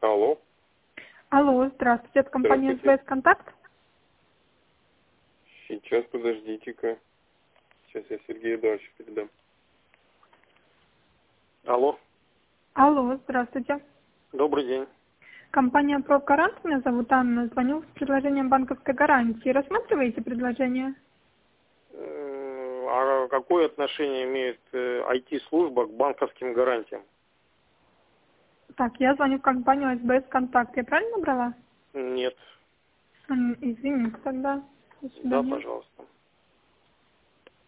Алло. Алло, здравствуйте, это компания Здравствуйте. СВС Контакт. Сейчас, подождите-ка. Сейчас я Сергею дальше передам. Алло. Алло, здравствуйте. Добрый день. Компания ProGaranт, меня зовут Анна, звоню с предложением банковской гарантии. Рассматриваете предложение? А какое отношение имеет IT-служба к банковским гарантиям? Так, я звоню в компанию СБС Контакт. Я правильно набрала? Нет. Извините тогда. До Да, свидания. пожалуйста.